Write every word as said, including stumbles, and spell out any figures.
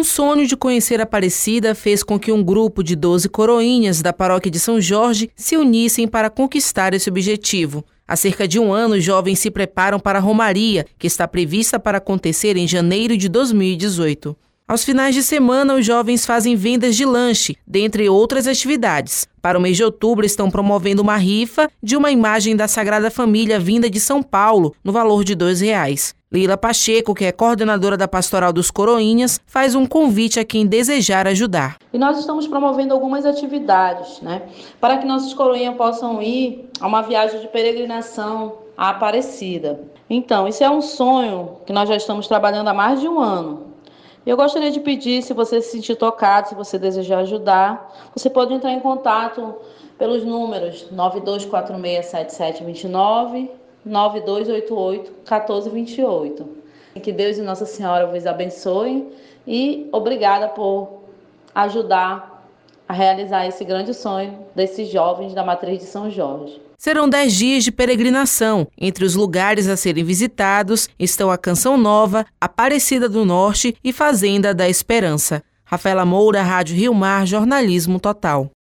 sonho de conhecer Aparecida fez com que um grupo de doze coroinhas da paróquia de São Jorge se unissem para conquistar esse objetivo. Há cerca de um ano, os jovens se preparam para a Romaria, que está prevista para acontecer em janeiro de dois mil e dezoito. Aos finais de semana, os jovens fazem vendas de lanche, dentre outras atividades. Para o mês de outubro, estão promovendo uma rifa de uma imagem da Sagrada Família vinda de São Paulo, no valor de dois reais. Leila Pacheco, que é coordenadora da Pastoral dos Coroinhas, faz um convite a quem desejar ajudar. E nós estamos promovendo algumas atividades, né, para que nossos coroinhas possam ir a uma viagem de peregrinação à Aparecida. Então, isso é um sonho que nós já estamos trabalhando há mais de um ano. Eu gostaria de pedir, se você se sentir tocado, se você desejar ajudar, você pode entrar em contato pelos números nove dois quatro seis sete sete dois nove, nove dois oito oito, um quatro dois oito. Que Deus e Nossa Senhora vos abençoem e obrigada por ajudar a realizar esse grande sonho desses jovens da Matriz de São Jorge. Serão dez dias de peregrinação. Entre os lugares a serem visitados estão a Canção Nova, Aparecida do Norte e Fazenda da Esperança. Rafaela Moura, Rádio Rio Mar, Jornalismo Total.